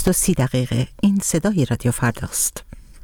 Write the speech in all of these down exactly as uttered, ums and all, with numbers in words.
و سی دقیقه. این صدای رادیو فرداست.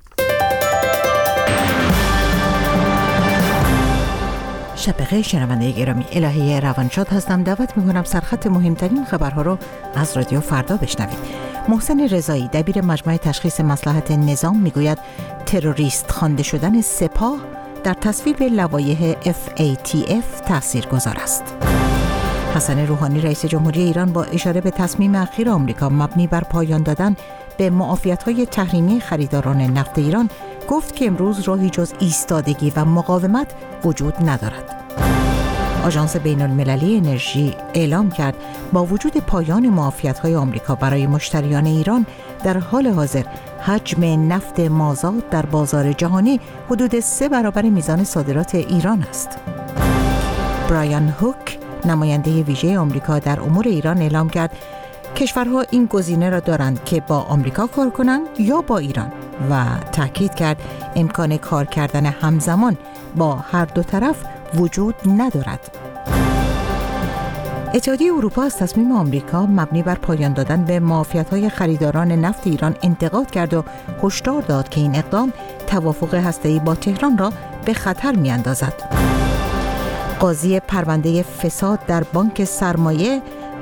شب بخیر شنونده گرامی، الهی روانشاد هستم. دعوت میکنم سرخط مهمترین خبرها رو از رادیو فردا بشنوید. محسن رضایی دبیر مجمع تشخیص مصلحت نظام میگوید تروریست خوانده شدن سپاه در تصویب لوایح اف ای تی اف تاثیرگذار است. حسن روحانی رئیس جمهوری ایران با اشاره به تصمیم اخیر آمریکا مبنی بر پایان دادن به معافیت‌های تحریمی خریداران نفت ایران گفت که امروز راهی جز ایستادگی و مقاومت وجود ندارد. آژانس بین‌المللی انرژی اعلام کرد با وجود پایان معافیت‌های آمریکا برای مشتریان ایران در حال حاضر حجم نفت مازاد در بازار جهانی حدود سه برابر میزان صادرات ایران است. برایان هوک نماینده ویژه آمریکا در امور ایران اعلام کرد کشورها این گزینه را دارند که با آمریکا کار کنند یا با ایران و تاکید کرد امکان کار کردن همزمان با هر دو طرف وجود ندارد. اتحادیه اروپا از تصمیم آمریکا مبنی بر پایان دادن به معافیت‌های خریداران نفت ایران انتقاد کرد و هشدار داد که این اقدام توافق هسته‌ای با تهران را به خطر می‌اندازد. قاضی پرونده فساد در بانک سرمایه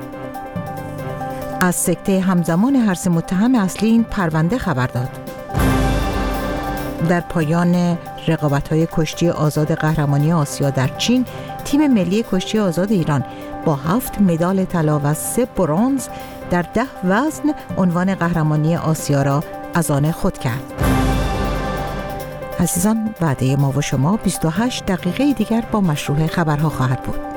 از سکته همزمان هر سه متهم اصلی این پرونده خبر داد. در پایان رقابت‌های کشتی آزاد قهرمانی آسیا در چین، تیم ملی کشتی آزاد ایران با هفت مدال طلا و سه برنز در ده وزن عنوان قهرمانی آسیا را از آن خود کرد. عزیزان، وعده ما و شما بیست و هشت دقیقه دیگر با مشروع خبرها خواهد بود.